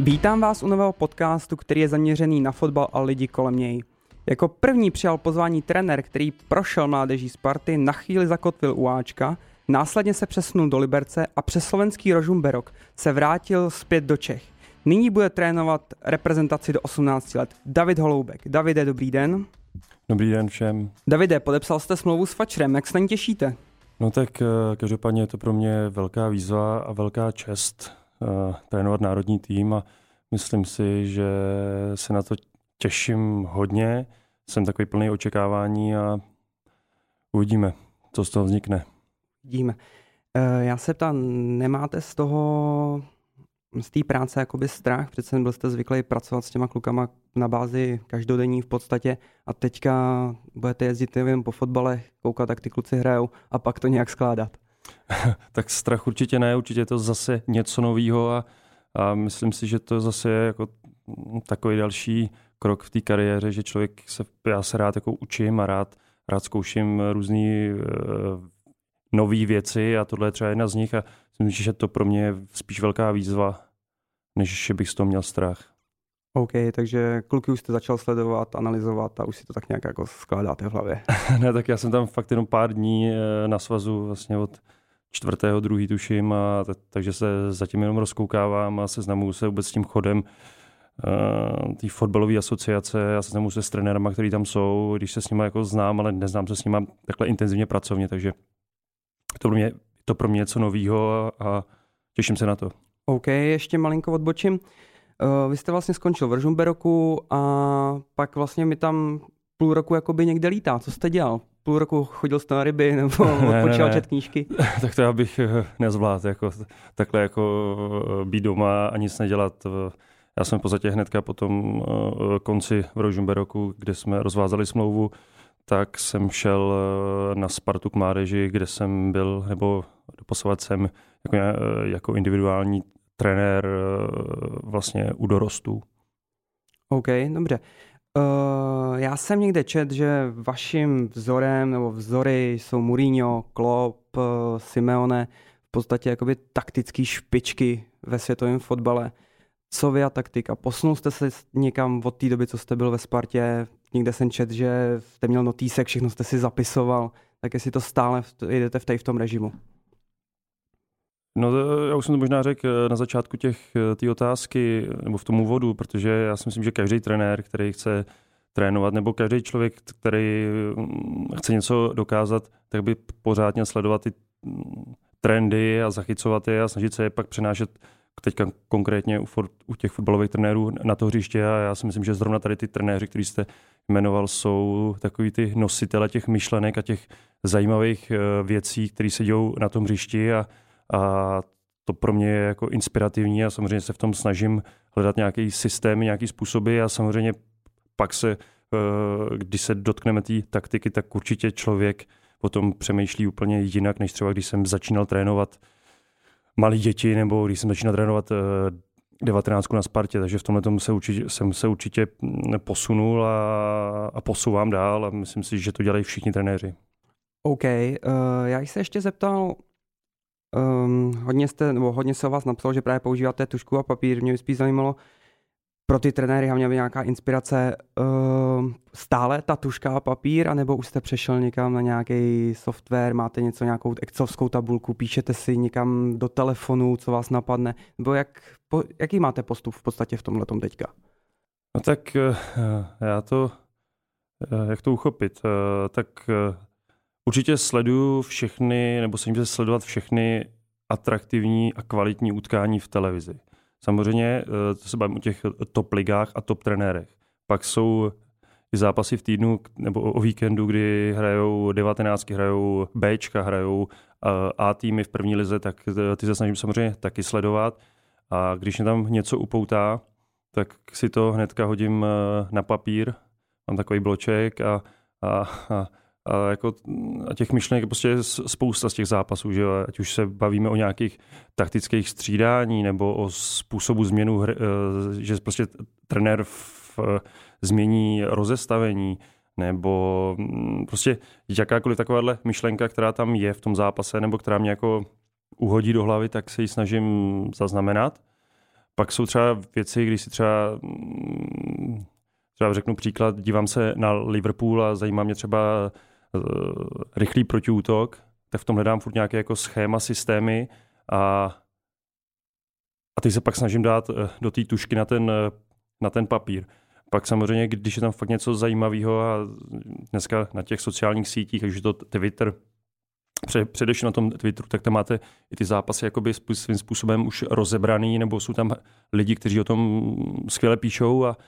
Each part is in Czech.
Vítám vás u nového podcastu, který je zaměřený na fotbal a lidi kolem něj. Jako první přijal pozvání trenér, který prošel mládeží Sparty, na chvíli zakotvil u Ačka, následně se přesunul do Liberce a přes slovenský Rožmberok se vrátil zpět do Čech. Nyní bude trénovat reprezentaci do 18 let. David Holoubek. Davide, dobrý den. Dobrý den všem. Davide, podepsal jste smlouvu s Fatscherem, jak se na ní těšíte? No tak každopádně je to pro mě velká výzva a velká čest trénovat národní tým a myslím si, že se na to těším hodně. Jsem takový plný očekávání a uvidíme, co z toho vznikne. Vidíme. Já se ptám, nemáte z té práce jakoby strach? Přece byl jste zvyklý pracovat s těma klukama na bázi každodenní v podstatě a teďka budete jezdit nevím, po fotbale, koukat, jak ty kluci hrajou a pak to nějak skládat. Tak strach určitě ne, určitě je to zase něco novýho a myslím si, že to zase je jako takový další krok v té kariéře, že já se rád jako učím a rád zkouším různý nové věci a tohle je třeba jedna z nich a myslím, že to pro mě je spíš velká výzva, než bych z toho měl strach. OK, takže kluky už jste začal sledovat, analyzovat a už si to tak nějak jako skládáte v hlavě. Ne, tak já jsem tam fakt jenom pár dní na svazu vlastně od 4.2. tuším a takže se zatím jenom rozkoukávám a seznamuju se vůbec s tím chodem té fotbalové asociace. Já se seznamuju se s trenérama, kteří tam jsou, když se s nimi jako znám, ale neznám se s nimi takhle intenzivně pracovně, takže to pro mě něco novýho a těším se na to. OK, ještě malinko odbočím. Vy jste vlastně skončil v Rožmberoku a pak vlastně mi tam půl roku jakoby někde lítá. Co jste dělal? Půl roku chodil jste na ryby nebo odpočíval čet knížky? Tak to já bych nezvládl, jako, takhle jako být doma a nic nedělat. Já jsem v podstatě hnedka po tom konci v Rožmberoku, kde jsme rozvázali smlouvu, tak jsem šel na Spartu k mládeži, kde jsem byl, nebo doposovat jsem jako individuální trenér vlastně u dorostů. OK, dobře. Já jsem někde čet, že vaším vzorem nebo vzory jsou Mourinho, Klopp, Simeone, v podstatě jakoby taktický špičky ve světovém fotbale. Co vy a taktika? Posunul jste se někam od té doby, co jste byl ve Spartě? Někde jsem čet, že jste měl notýsek, všechno jste si zapisoval, tak jestli to stále jedete v tom režimu. No, já už jsem to možná řekl na začátku té otázky, nebo v tom úvodu, protože já si myslím, že každý trenér, který chce trénovat, nebo každý člověk, který chce něco dokázat, tak by pořád měl sledovat ty trendy a zachycovat je a snažit se je pak přenášet teďka konkrétně u těch fotbalových trenérů na to hřiště a já si myslím, že zrovna tady ty trenéři, který jste jmenoval, jsou takový ty nositele těch myšlenek a těch zajímavých věcí, které se dějou na tom hřišti a to pro mě je jako inspirativní a samozřejmě se v tom snažím hledat nějaký systém, nějaký způsoby a samozřejmě pak když se dotkneme té taktiky, tak určitě člověk o tom přemýšlí úplně jinak, než třeba když jsem začínal trénovat malí děti nebo když jsem začínal trénovat 19 na Spartě, takže v tomhle tomu jsem se určitě posunul a posouvám dál a myslím si, že to dělají všichni trenéři. OK, já jsem se ještě zeptal, hodně se o vás napsalo, že právě používáte tužku a papír. Mě by spíš zajímalo, pro ty trenéry hlavně by nějaká inspirace, stále ta tužka a papír, anebo už jste přešel někam na nějaký software, máte nějakou excelovskou tabulku, píšete si někam do telefonu, co vás napadne, nebo jaký máte postup v podstatě v tomhletom teďka? No tak jak to uchopit? Tak určitě sleduju všechny, nebo snažím se sledovat všechny atraktivní a kvalitní utkání v televizi. Samozřejmě to se bavím o těch top ligách a top trenérech. Pak jsou i zápasy v týdnu nebo o víkendu, kdy hrajou 19, hrajou Bčka, hrajou A týmy v první lize, tak ty se snažím samozřejmě taky sledovat. A když mě tam něco upoutá, tak si to hnedka hodím na papír. Mám takový bloček a těch myšlenek je prostě spousta z těch zápasů, že ať už se bavíme o nějakých taktických střídání nebo o způsobu změnu hry, že prostě trenér změní rozestavení nebo prostě jakákoliv takováhle myšlenka, která tam je v tom zápase nebo která mě jako uhodí do hlavy, tak se ji snažím zaznamenat. Pak jsou třeba věci, když si třeba řeknu příklad, dívám se na Liverpool a zajímá mě třeba rychlý protiútok, tak v tom hledám furt nějaké jako schéma, systémy a teď se pak snažím dát do té tušky na ten papír. Pak samozřejmě, když je tam fakt něco zajímavého a dneska na těch sociálních sítích, takže to Twitter, především na tom Twitteru, tak tam máte i ty zápasy jakoby svým způsobem už rozebraný, nebo jsou tam lidi, kteří o tom skvěle píšou a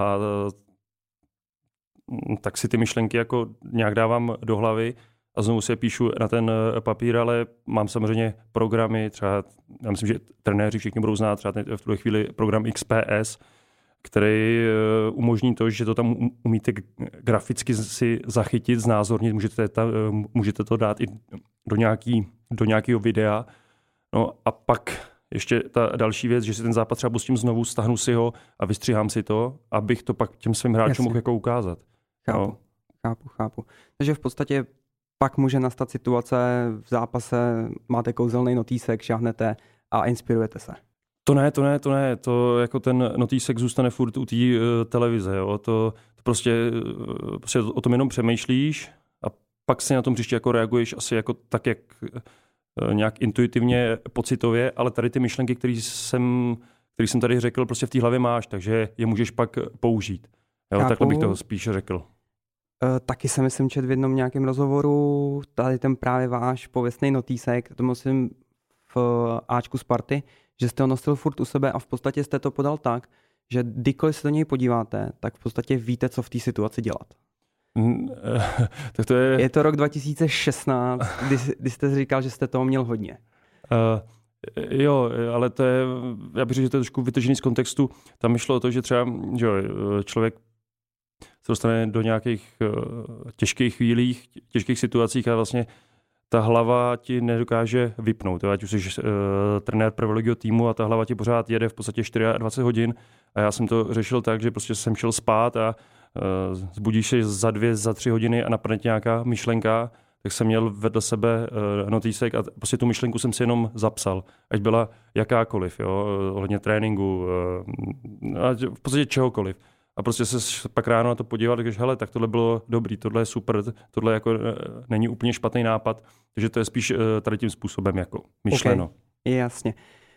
tak si ty myšlenky jako nějak dávám do hlavy a znovu si je píšu na ten papír, ale mám samozřejmě programy, třeba já myslím, že trenéři všichni budou znát třeba v tuhle chvíli program XPS, který umožní to, že to tam umíte graficky si zachytit, znázornit, můžete to dát i do nějakého videa. No a pak ještě ta další věc, že si ten západ třeba pustím znovu, stáhnu si ho a vystřihám si to, abych to pak těm svým hráčům mohl jako ukázat. Chápu. Takže v podstatě pak může nastat situace v zápase, máte kouzelný notýsek, šáhnete a inspirujete se. To ne. To jako ten notýsek zůstane furt u té televize. Jo. To prostě o tom jenom přemýšlíš a pak si na tom příště jako reaguješ asi jako tak, jak nějak intuitivně, pocitově, ale tady ty myšlenky, které jsem tady řekl, prostě v té hlavě máš, takže je můžeš pak použít. Jo, takhle bych to spíš řekl. Taky jsem myslím čet v jednom nějakém rozhovoru, tady ten právě váš pověstný notýsek, to myslím v Ačku Sparty, že jste ho nosil furt u sebe a v podstatě jste to podal tak, že kdykoliv se do něj podíváte, tak v podstatě víte, co v té situaci dělat. Tak to je to rok 2016, kdy jste říkal, že jste toho měl hodně. Jo, ale to je, já bych řekl, že to je trošku vytržený z kontextu. Tam mi šlo o to, že třeba člověk se dostane do nějakých těžkých chvílích, těžkých situacích a vlastně ta hlava ti nedokáže vypnout. Ať už jsi trenér prvoligového týmu a ta hlava ti pořád jede v podstatě 24 hodin a já jsem to řešil tak, že prostě jsem šel spát a zbudíš se za 2, za 3 hodiny a napadne ti nějaká myšlenka, tak jsem měl vedle sebe notýsek a prostě tu myšlenku jsem si jenom zapsal, ať byla jakákoliv, ohledně tréninku, v podstatě čehokoliv. A prostě se pak ráno na to podívat, když hele, tak tohle bylo dobrý, tohle je super, tohle jako není úplně špatný nápad, takže to je spíš tady tím způsobem jako myšleno. Okay, jasně.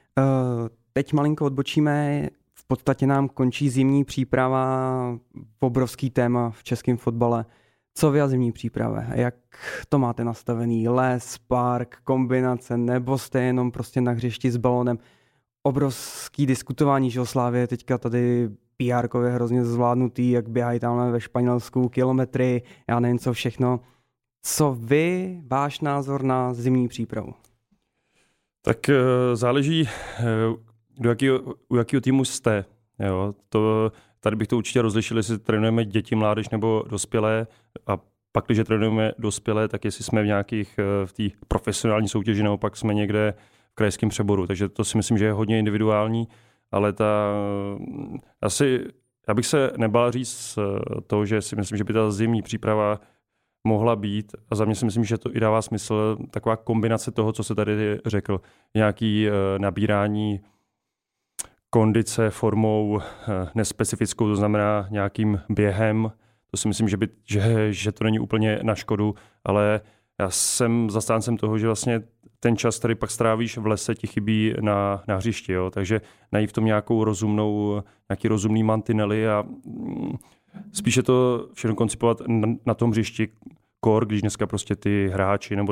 Teď malinko odbočíme, v podstatě nám končí zimní příprava, obrovský téma v českém fotbale. Co vy a zimní příprava? Jak to máte nastavený? Les, park, kombinace, nebo jste jenom prostě na hřišti s balonem? Obrovský diskutování, že o Slávě teďka tady PR-kově hrozně zvládnutý, jak běhají tamhle ve Španělsku kilometry, já nevím co všechno. Co vy, váš názor na zimní přípravu? Tak záleží, u jakého týmu jste. Jo, tady bych to určitě rozlišil, jestli trénujeme děti, mládež nebo dospělé a pak, když trénujeme dospělé, tak jestli jsme v té profesionální soutěži, nebo pak jsme někde v krajském přeboru. Takže to si myslím, že je hodně individuální, ale já bych se nebál říct to, že si myslím, že by ta zimní příprava mohla být, a za mě si myslím, že to i dává smysl, taková kombinace toho, co se tady řekl, nějaký nabírání kondice formou nespecifickou, to znamená nějakým během. To si myslím, že to není úplně na škodu, ale já jsem zastáncem toho, že vlastně ten čas, který pak strávíš v lese, ti chybí na hřišti. Jo? Takže najít v tom nějaký rozumný mantinely a spíše to všechno koncipovat na tom hřišti kor, když dneska prostě ty hráči, nebo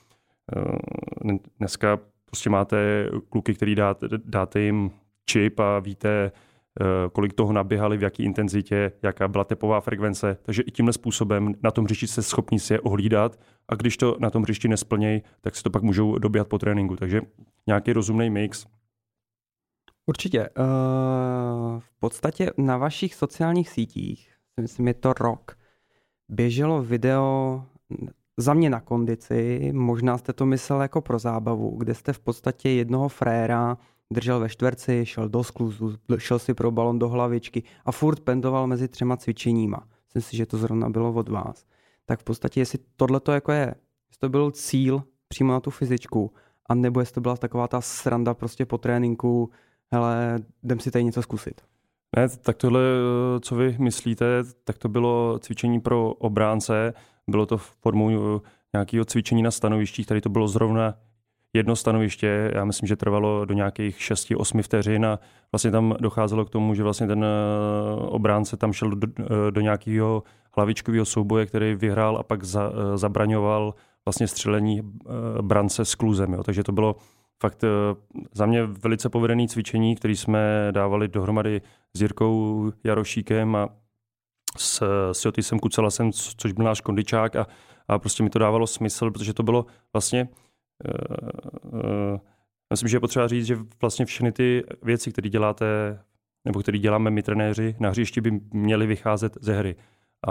dneska prostě máte kluky, který dáte jim čip a víte, kolik toho naběhali, v jaký intenzitě, jaká byla tepová frekvence. Takže i tímhle způsobem na tom hřišti jste schopni si je ohlídat a když to na tom hřišti nesplnějí, tak si to pak můžou dobíhat po tréninku. Takže nějaký rozumný mix. Určitě. V podstatě na vašich sociálních sítích, myslím, je to rok, běželo video za mě na kondici, možná jste to myslel jako pro zábavu, kde jste v podstatě jednoho fréra držel ve čtverci, šel do skluzu, šel si pro balon do hlavičky a furt pendoval mezi 3 cvičeníma. Myslím si, že to zrovna bylo od vás. Tak v podstatě, jestli tohleto jako jestli to byl cíl přímo na tu fyzičku, a nebo jestli to byla taková ta sranda prostě po tréninku, hele, jdem si tady něco zkusit. Ne, tak tohle, co vy myslíte, tak to bylo cvičení pro obránce, bylo to formou nějakého cvičení na stanovištích, tady to bylo zrovna jedno stanoviště, já myslím, že trvalo do nějakých 6-8 vteřin a vlastně tam docházelo k tomu, že vlastně ten obránce tam šel do nějakého hlavičkového souboje, který vyhrál a pak zabraňoval vlastně střelení brance s kluzem. Jo. Takže to bylo fakt za mě velice povedené cvičení, které jsme dávali dohromady s Jirkou Jarošíkem a s Jotisem Kucelasem, což byl náš kondičák a prostě mi to dávalo smysl, protože to bylo vlastně myslím, že je potřeba říct, že vlastně všechny ty věci, které děláte, nebo které děláme my trenéři na hřišti, by měly vycházet ze hry.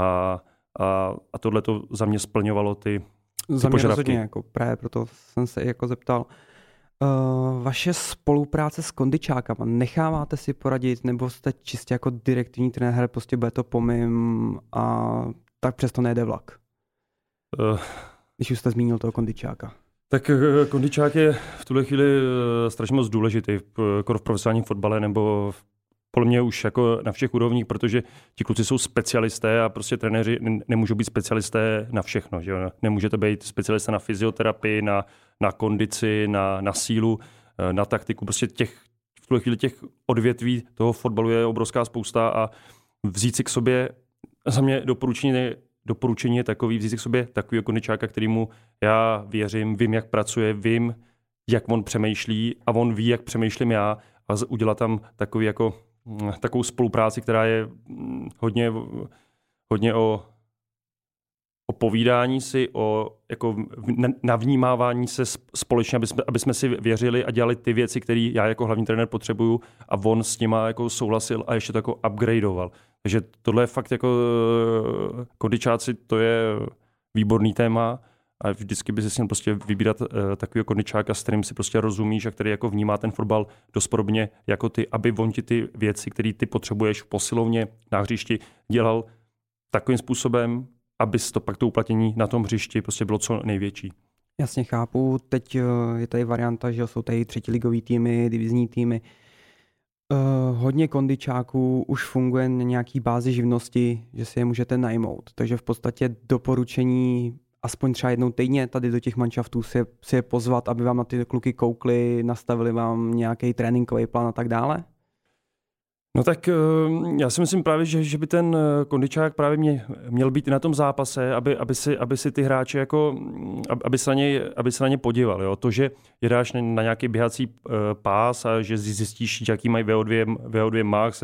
A tohle to za mě splňovalo ty za mě požadavky. Rozhodně, jako právě proto jsem se jako zeptal. Vaše spolupráce s kondičákama, necháváte si poradit, nebo jste čistě jako direktivní trenér, prostě bude to pomím a tak přesto nejde vlak? Když už jste zmínil toho kondičáka. Tak kondičák je v tuhle chvíli strašně moc důležitý v profesionálním fotbale nebo podle mě už jako na všech úrovních, protože ti kluci jsou specialisté a prostě trenéři nemůžou být specialisté na všechno. Že jo? Nemůžete být specialista na fyzioterapii, na kondici, na sílu, na taktiku. Prostě v tuhle chvíli těch odvětví toho fotbalu je obrovská spousta a vzít si k sobě, za mě doporučení je takový, vzít si k sobě takovýho kondičáka, kterýmu já věřím, vím, jak pracuje, vím, jak on přemýšlí a on ví, jak přemýšlím já a udělat tam takovou spolupráci, která je hodně o povídání si, o jako navnímávání se společně, aby jsme si věřili a dělali ty věci, které já jako hlavní trenér potřebuju a on s nima jako souhlasil a ještě to jako upgradeoval. Takže tohle je fakt jako kondičáci, to je výborný téma a vždycky by si měl prostě vybírat takového kondičáka, s kterým si prostě rozumíš a který jako vnímá ten fotbal dost podobně jako ty, aby on ti ty věci, které ty potřebuješ v posilovně na hřišti, dělal takovým způsobem, aby to pak to uplatnění na tom hřišti prostě bylo co největší. Jasně chápu, teď je tady varianta, že jsou tady třetiligový týmy, divizní týmy. Hodně kondičáků už funguje na nějaký bázi živnosti, že si je můžete najmout. Takže v podstatě doporučení aspoň třeba jednou týdně tady do těch manšaftů si je pozvat, aby vám na ty kluky koukli, nastavili vám nějaký tréninkový plán a tak dále? No tak já si myslím právě, že by ten kondičák právě měl být i na tom zápase, aby si ty hráči jako, aby se na ně podíval. Jo? To, že je dáš na nějaký běhací pás a že zjistíš, jaký mají VO2 max,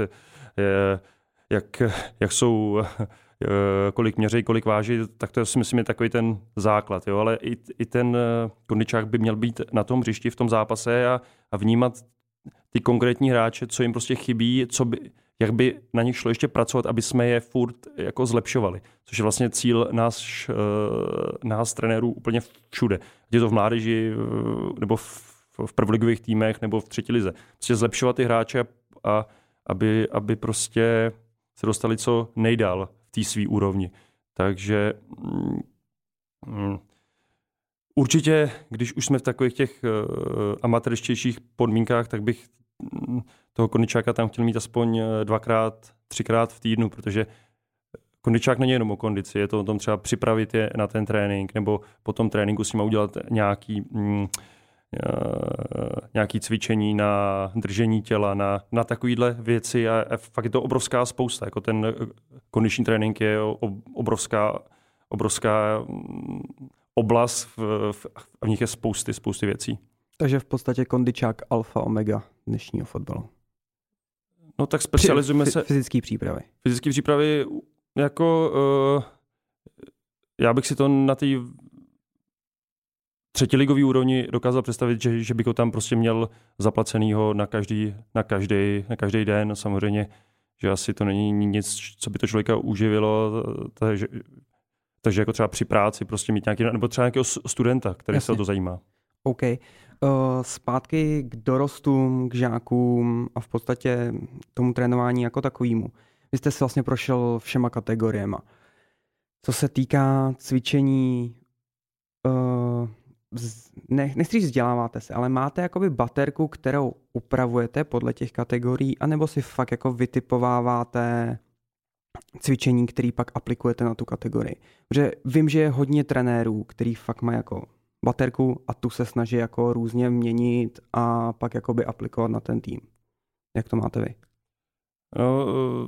jak jsou, kolik měří, kolik váží, tak to si myslím je takový ten základ. Jo? Ale i ten kondičák by měl být na tom hřišti v tom zápase a vnímat ty konkrétní hráče, co jim prostě chybí, jak by na nich šlo ještě pracovat, aby jsme je furt jako zlepšovali. Což je vlastně cíl nás trenérů úplně všude. Ať je to v mládeži, nebo v prvoligových týmech, nebo v třetí lize. Prostě zlepšovat ty hráče, aby prostě se dostali co nejdál v té svý úrovni. Takže určitě, když už jsme v takových těch amatérštějších podmínkách, tak bych toho kondičáka tam chtěl mít aspoň 2x, 3x v týdnu, protože kondičák není jenom o kondici, je to o tom třeba připravit je na ten trénink, nebo po tom tréninku s nima udělat nějaký cvičení na držení těla, na takovýhle věci a fakt je to obrovská spousta. Jako ten kondiční trénink je obrovská oblast, v nich je spousty věcí. Takže v podstatě kondičák alfa omega dnešního fotbalu. No tak specializujeme se... Fyzické přípravy. Fyzické přípravy, jako... já bych si to na té třetiligový úrovni dokázal představit, že bych ho tam prostě měl zaplacenýho na každý den. Samozřejmě, že asi to není nic, co by to člověka uživilo, takže jako třeba při práci prostě mít nějaký, nebo třeba nějakého studenta, který se o to zajímá. OK. Zpátky k dorostům, k žákům a v podstatě tomu trénování jako takovému. Vy jste si vlastně prošel všema kategoriema. Co se týká cvičení nechci říct vzděláváte se, ale máte jakoby baterku, kterou upravujete podle těch kategorií, anebo si fakt jako vytipováváte cvičení, který pak aplikujete na tu kategorii. Protože vím, že je hodně trenérů, který fakt mají jako baterku a tu se snaží jako různě měnit a pak jakoby aplikovat na ten tým. Jak to máte vy? No,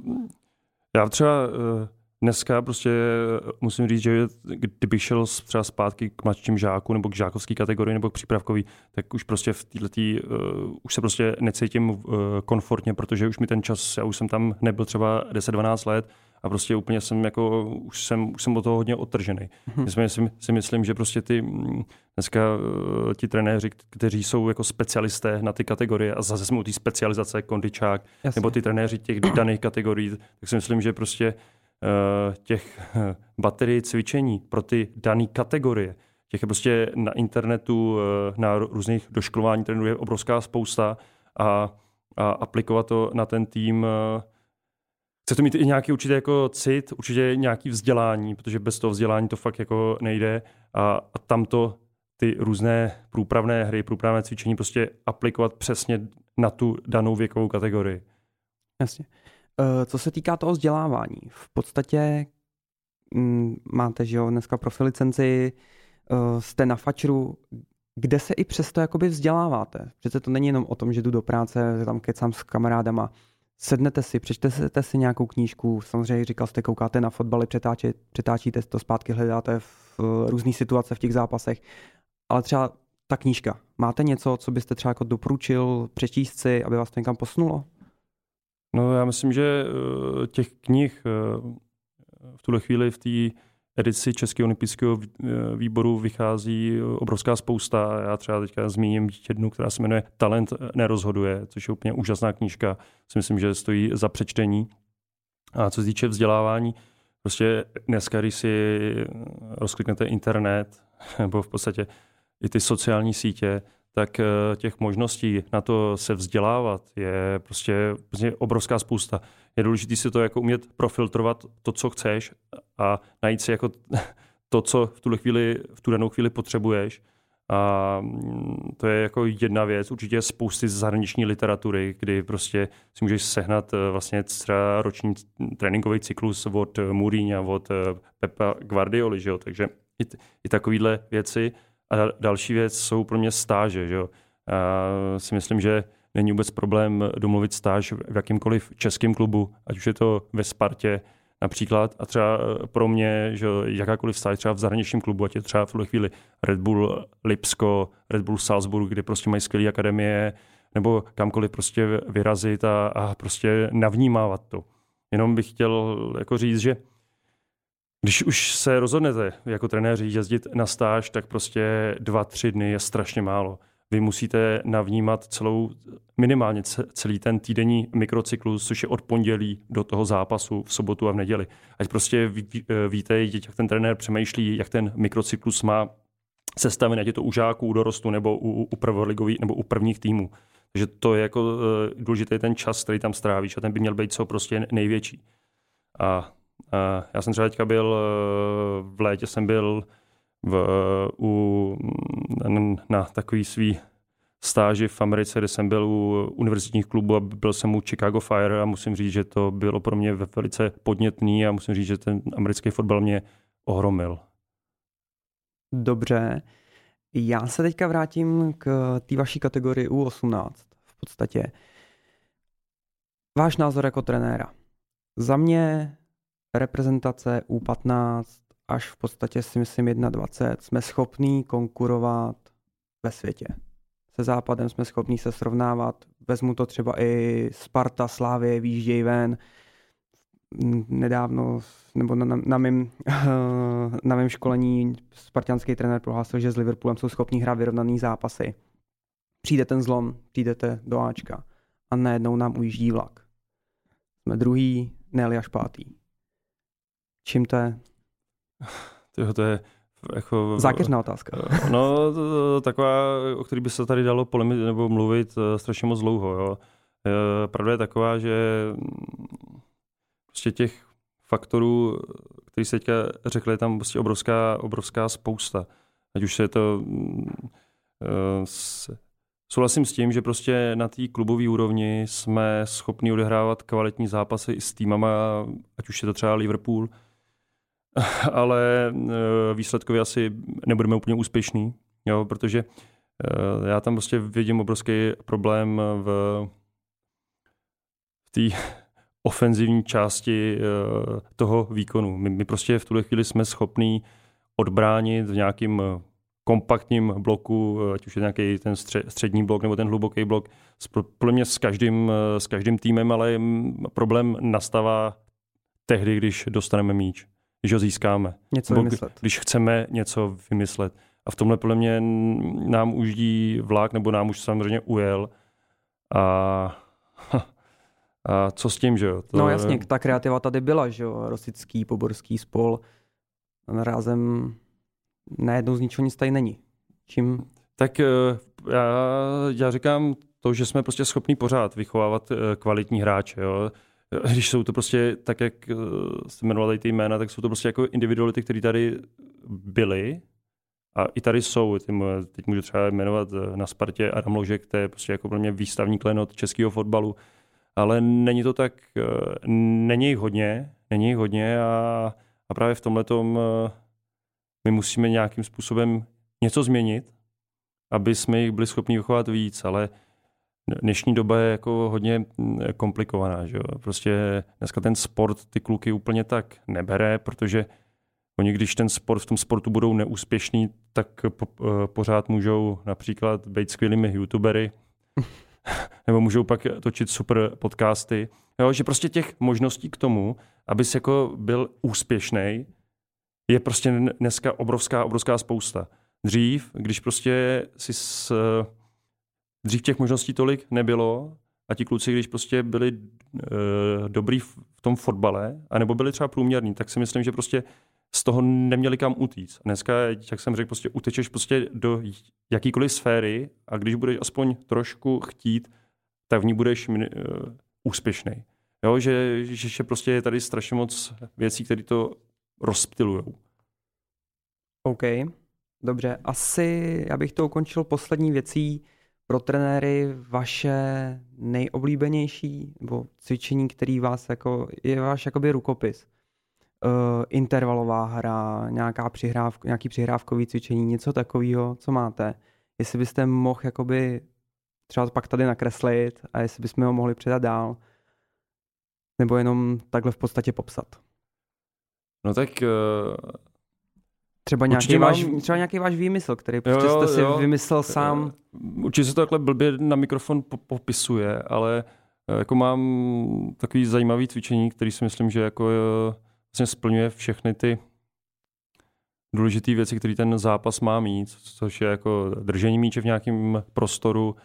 já třeba dneska prostě musím říct, že kdybych šel třeba zpátky k mladším žáku nebo k žákovské kategorii nebo k přípravkový, tak už prostě v této už se prostě necítím komfortně, protože už mi ten čas, já už jsem tam nebyl třeba 10-12 let a prostě úplně jsem jako, už jsem od toho hodně odtržený. Si myslím, že prostě dneska ti trenéři, kteří jsou jako specialisté na ty kategorie a zase jsme u té specializace, kondičák, nebo ty trenéři těch daných kategorií, tak si myslím, že prostě těch baterií cvičení pro ty dané kategorie, těch je prostě na internetu, na různých doškolování trenérů je obrovská spousta a aplikovat to na ten tým. Chce to mít i nějaký určitě jako cit, určitě nějaký vzdělání, protože bez toho vzdělání to fakt jako nejde a tamto ty různé průpravné hry, průpravné cvičení prostě aplikovat přesně na tu danou věkovou kategorii. Jasně. Co se týká toho vzdělávání, v podstatě máte, že jo, dneska profilicenci, jste na fačru, kde se i přesto jakoby vzděláváte. Přece to není jenom o tom, že jdu do práce, tam kecám s kamarádama. Sednete si, přečtete si nějakou knížku, samozřejmě říkal jste, koukáte na fotbaly, přetáčíte to zpátky, hledáte v různé situace v těch zápasech, ale třeba ta knížka. Máte něco, co byste třeba jako doporučil přečíst si, aby vás to někam posunulo? No já myslím, že těch knih v tuhle chvíli v té edici Českého olympijského výboru vychází obrovská spousta. Já třeba teďka zmíním jednu, která se jmenuje Talent nerozhoduje, což je úplně úžasná knížka. Si myslím, že stojí za přečtení. A co se týče vzdělávání, prostě dneska, když si rozkliknete internet, nebo v podstatě i ty sociální sítě, tak těch možností na to se vzdělávat je prostě obrovská spousta. Je důležité si to jako umět profiltrovat to, co chceš a najít si jako to, co v tu danou chvíli potřebuješ. A to je jako jedna věc. Určitě je spousty zahraniční literatury, kdy prostě si můžeš sehnat vlastně třeba roční tréninkový cyklus od Mourinha, od Pepa Guardioli, že jo? Takže i takovýhle věci. A další věc jsou pro mě stáže. Že jo? Já si myslím, že není vůbec problém domluvit stáž v jakýmkoliv českém klubu, ať už je to ve Spartě například. A třeba pro mě, že jakákoliv stáž třeba v zahraničním klubu, ať je třeba v tuhle chvíli Red Bull Lipsko, Red Bull Salzburg, kde prostě mají skvělé akademie, nebo kamkoliv prostě vyrazit a prostě navnímávat to. Jenom bych chtěl jako říct, že když už se rozhodnete jako trenéři jezdit na stáž, tak prostě 2-3 dny je strašně málo. Vy musíte navnímat minimálně celý ten týdenní mikrocyklus, což je od pondělí do toho zápasu v sobotu a v neděli. Ať prostě víte, jak ten trenér přemýšlí, jak ten mikrocyklus má sestavený, ať je to u žáků, dorostu nebo u prvoligových nebo u prvních týmů. Takže to je jako důležitý ten čas, který tam strávíš a ten by měl být co prostě největší. A já jsem třeba teďka byl, v létě jsem byl na takový svý stáži v Americe, kde jsem byl u univerzitních klubů a byl jsem u Chicago Fire a musím říct, že to bylo pro mě velice podnětný a musím říct, že ten americký fotbal mě ohromil. Dobře. Já se teďka vrátím k té vaší kategorii U18. V podstatě váš názor jako trenéra. Za mě reprezentace U15 až v podstatě si myslím 21 jsme schopní konkurovat ve světě. Se Západem jsme schopní se srovnávat. Vezmu to třeba i Sparta, Slavie, výjíždějí ven. Nedávno, nebo na mém školení spartanský trenér prohlásil, že s Liverpoolem jsou schopní hrát vyrovnaný zápasy. Přijde ten zlom, přijdete do Ačka a najednou nám ujíždí vlak. Jsme druhý, ne-li až pátý. Čím to je? To je jako... Zákeřná otázka. No, taková, o který by se tady dalo nebo mluvit strašně moc dlouho. Jo. Pravda je taková, že prostě těch faktorů, který se teďka řekli, je tam prostě obrovská spousta. Ať už se to... Souhlasím s tím, že prostě na té klubové úrovni jsme schopni odehrávat kvalitní zápasy i s týmama, ať už je to třeba Liverpool, ale výsledkově asi nebudeme úplně úspěšní, jo, protože já tam prostě vidím obrovský problém v té ofenzivní části toho výkonu. My prostě v tuhle chvíli jsme schopní odbránit v nějakým kompaktním bloku, ať už je nějaký ten střední blok nebo ten hluboký blok, podle mě s každým týmem, ale problém nastává tehdy, když dostaneme míč, když ho získáme. Něco vymyslet. Když chceme něco vymyslet. A v tomhle podle mě nám ujíždí vlak, nebo nám už samozřejmě ujel. A co s tím, že jo? No jasně, ta kreativa tady byla, že jo? Rosický, Poborský, Spol. Rázem najednou z ničeho nic tady není. Čím? Tak já říkám to, že jsme prostě schopní pořád vychovávat kvalitní hráče, jo? Když jsou to prostě, tak jak jste jmenovali ty jména, tak jsou to prostě jako individuality, které tady byly a i tady jsou. Teď můžu třeba jmenovat na Spartě Adam Ložek, to je prostě jako pro mě výstavní klenot českého fotbalu, ale není to tak, není jich hodně a právě v tomhletom my musíme nějakým způsobem něco změnit, aby jsme jich byli schopni vychovat víc, ale dnešní doba je jako hodně komplikovaná. Že jo? Prostě dneska ten sport ty kluky úplně tak nebere, protože oni, když ten sport v tom sportu budou neúspěšní, tak pořád můžou například být skvělými youtubery, nebo můžou pak točit super podcasty. Jo? Že prostě těch možností k tomu, abys jako byl úspěšnej, je prostě dneska obrovská spousta. Dřív, když prostě dřív těch možností tolik nebylo a ti kluci, když prostě byli dobrý v tom fotbale, anebo byli třeba průměrní, tak si myslím, že prostě z toho neměli kam utíct. Dneska, jak jsem řekl, prostě utečeš prostě do jakýkoliv sféry a když budeš aspoň trošku chtít, tak v ní budeš úspěšnej. Jo, že prostě je tady strašně moc věcí, které to rozptylujou. OK, dobře. Asi já bych to ukončil poslední věcí pro trenéry, vaše nejoblíbenější nebo cvičení, který vás jako, je váš jakoby rukopis. Intervalová hra, nějaký přihrávkový cvičení, něco takového, co máte. Jestli byste mohl jakoby třeba pak tady nakreslit a jestli bychom ho mohli předat dál, nebo jenom takhle v podstatě popsat. No tak... Třeba nějaký váš výmysl, který prostě jste si vymyslel sám. Určitě se to takhle blbě na mikrofon popisuje, ale jako mám takový zajímavý cvičení, který si myslím, že jako vlastně splňuje všechny ty důležité věci, které ten zápas má mít, což je jako držení míče v nějakém prostoru,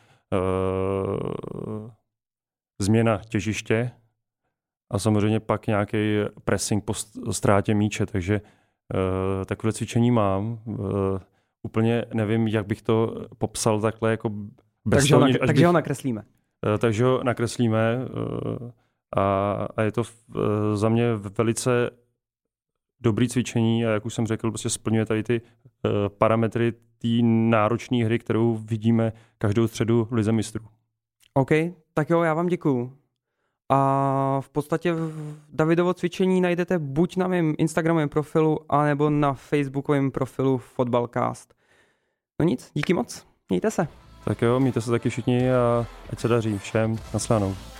změna těžiště a samozřejmě pak nějaký pressing po ztrátě míče, takže takové cvičení mám. Úplně nevím, jak bych to popsal takhle jako bez toho, takže ho nakreslíme. Takže ho nakreslíme a je to za mě velice dobrý cvičení a jak už jsem řekl, prostě splňuje tady ty parametry té náročné hry, kterou vidíme každou středu v Lize mistrů. OK, tak jo, já vám děkuju. A v podstatě Davidovo cvičení najdete buď na mém Instagramovém profilu, anebo na facebookovém profilu Fotbalcast. No nic, díky moc, mějte se. Tak jo, mějte se taky všichni a ať se daří všem. Naslyšenou.